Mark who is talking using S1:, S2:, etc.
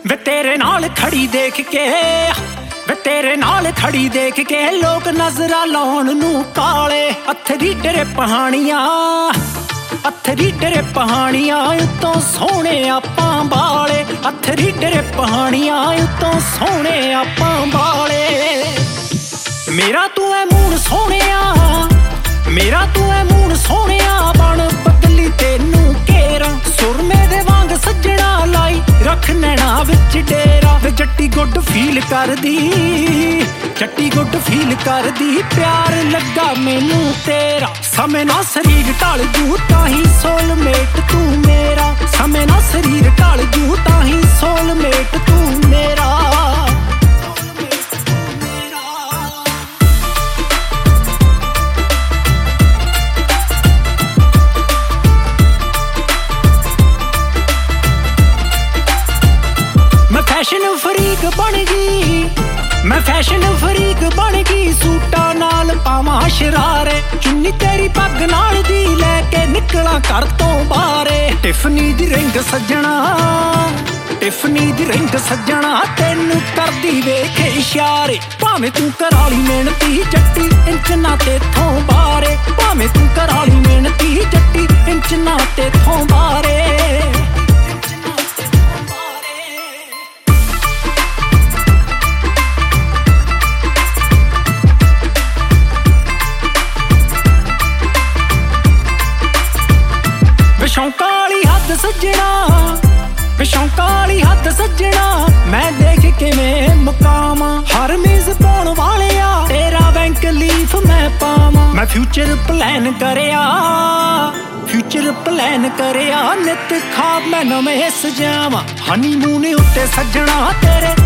S1: ਵੇ ਤੇਰੇ ਨਾਲ ਖੜੀ ਦੇਖ ਕੇ ਵੇ ਤੇਰੇ ਨਾਲ ਖੜੀ ਦੇਖ ਕੇ ਲੋਕ ਨਜ਼ਰਾਂ ਲਾਉਣ ਨੂੰ ਕਾਲੇ ਅਥਰੀ ਤੇਰੇ ਪਹਾਣੀਆਂ ਅਥਰੀ ਤੇਰੇ ਪਹਾਣੀਆਂ ਉਤੋਂ ਸੋਹਣੇ ਆਪਾਂ ਬਾਲੇ ਅਥਰੀ ਤੇਰੇ ਪਹਾਣੀਆਂ ਉਤੋਂ ਸੋਹਣੇ ਆਪਾਂ ਬਾਲੇ ਮੇਰਾ ਤੂੰ ਐ ਮੂਣ ਸੋਹਣਿਆ ਮੇਰਾ ਤੂੰ ਐ ਮੂਣ ਸੋਹਣਿਆ ਬਣ ਬਦਲੀ ਤੈਨੂੰ ਘੇਰਾ ਸੁਰਮੇ ਦੇ ਵਾਂਗ ਸੱਜਣਾ ਲਾਈ ਰੱਖ ਨੈਣਾ ਵਿੱਚ ਡੇਰਾ ਵੇ ਜੱਟੀ ਗੁੱਡ ਫੀਲ ਕਰਦੀ ਜੱਟੀ ਗੁੱਡ ਫੀਲ ਕਰਦੀ ਪਿਆਰ ਲੱਗਾ ਮੈਨੂੰ ਤੇਰਾ ਸਮੇਂ ਨਾਲ ਸਰੀਰ ਢਲ ਜੂ ਤਾਂ ਹੀ ਸੋਲਮੇਟ ਤੂੰ ਮੇਰਾ ਸਮੇਂ ਨਾਲ ਸਰੀਰ ਢਲ ਜੂ ਤਾਂ ਹੀ ਸੋਲਮੇਟ ਤੂੰ ਮੇਰਾ ਫੈਸ਼ਨ ਫਰੀਕ ਬਣ ਗਈ ਮੈਂ ਫੈਸ਼ਨ ਫਰੀਕ ਬਣ ਗਈ ਸੂਟਾਂ ਨਾਲ ਪਾਵਾਂ ਸ਼ਰਾਰੇ ਚੁੰਨੀ ਤੇਰੀ ਪੱਗ ਨਾਲ ਦੀ ਲੈ ਕੇ ਨਿਕਲਾਂ ਘਰ ਤੋਂ ਬਾਹਰੇ ਟਿਫਨੀ ਦੀ ਰਿੰਗ ਸੱਜਣਾ ਟਿਫਨੀ ਦੀ ਰਿੰਗ ਸੱਜਣਾ ਤੈਨੂੰ ਕਰਦੀ ਵੇਖ ਇਸ਼ਾਰੇ ਭਾਵੇਂ ਤੂੰ ਕਰਾਲੀ ਮਿਹਨਤੀ ਜੱਟੀ ਇੰਚ ਨਾ ਤੇਥੋਂ ਬਾਹਰੇ ਭਾਵੇਂ ਤੂੰ ਕਰਾਲੀ ਮਿਹਨਤੀ ਜੱਟੀ ਇੰਚ ਨਾ ਤੇਥੋਂ ਬਾਹਰੇ ਸ਼ੌਂਕਾਂ ਵਾਲੀ ਹੱਦ ਸੱਜਣਾ ਵੇ ਸ਼ੌਂਕਾਂ ਵਾਲੀ ਹੱਦ ਸੱਜਣਾ ਮੈਂ ਦੇਖ ਕਿਵੇਂ ਮਕਾਮਾਂ ਹਰ ਮੇਜ਼ ਪਾਉਣ ਵਾਲਿਆ ਤੇਰਾ ਬੈਂਕ ਲੀਫ ਮੈਂ ਪਾਵਾਂ ਮੈਂ ਫਿਊਚਰ ਪਲਾਨ ਕਰਿਆ ਨਿਤ ਖਾਬ ਮੈਂ ਨਵੇਂ ਸਜਾਵਾਂ ਹਨੀਮੂਨ ਉੱਤੇ ਸੱਜਣਾ ਤੇਰੇ